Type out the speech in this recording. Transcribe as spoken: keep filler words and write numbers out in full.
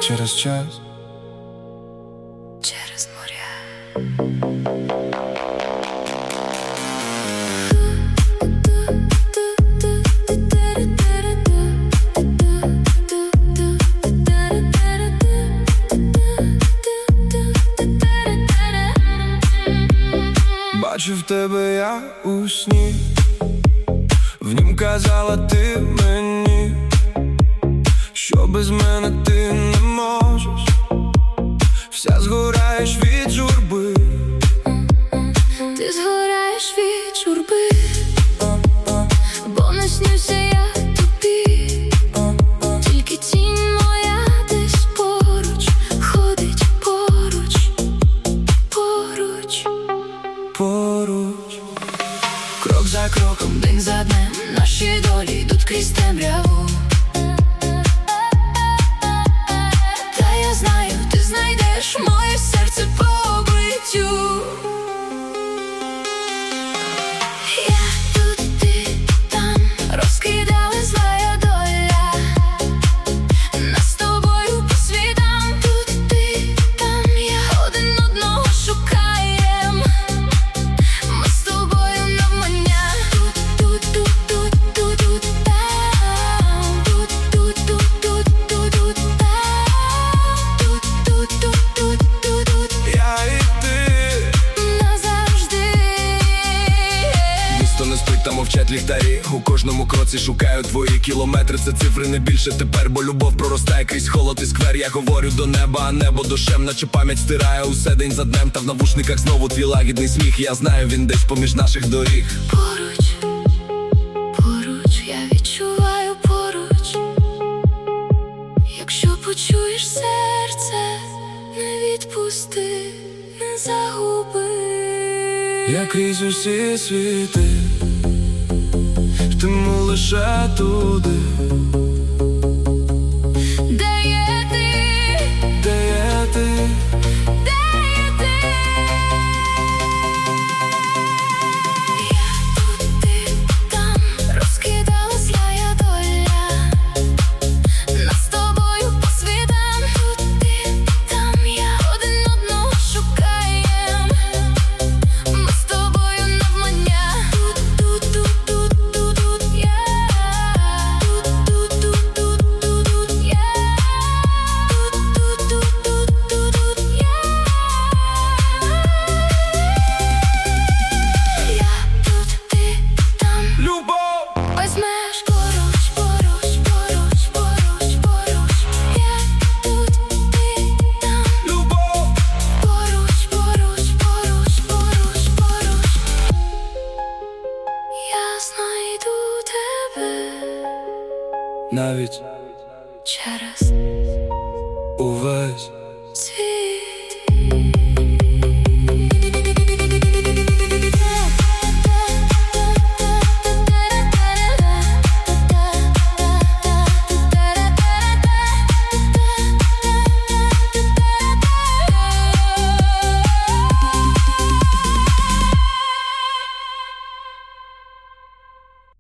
через час, через моря. бачив тебе я у сні, в нім казала ти мені, що без мене ти не можеш, вся згораєш від журби. Ти згораєш від журби, бо не снюся я тобі, тільки тінь моя десь поруч, ходить поруч, поруч, поруч. крок за кроком, день за днем, наші долі йдуть крізь темряву. Та я знаю, ти знайдеш моє серце по обличчю. Я тут, ти там, розкидали злая доля нас з тобою по світам. Тут ти, там я, один одного шукаєм, ми з тобою навмання. Тут, тут, тут, тут, тут, тут, там, тут, тут, тут, тут, тут, тут, там, тут, тут, тут, тут, тут, тут, Я і ти назавжди. Місто не спить, та мовчать ліхтарі. У кожному кроці шукаю твої кілометри. Це цифри не більше тепер, бо любов проростає крізь холод і сквер. Я говорю до неба, а небо душем, наче пам'ять стирає усе день за днем. Та в навушниках знову твій лагідний сміх. Я знаю, він десь поміж наших доріг. Поруч, поруч, я відчуваю поруч. Якщо почуєш серце, не відпусти, не загуби. Я крізь усі світи йтиму лише туди, Де є ти? де є ти. Де є ти? Я тут, ти там, розкидала злая доля нас з тобою по світам. Тут ти, там я, один одного шукаєм, ми з тобою навмання. Тут, тут, тут, тут, тут, тут я, тут, тут, тут, тут, тут, тут я, тут, тут, тут, тут, тут, тут я. Я тут, ти там, Любов, без меж, поруч, поруч, поруч, поруч, поруч. Я тут, ти там, любов, поруч, поруч, поруч, поруч, поруч. Я знайду тебе навіть через увесь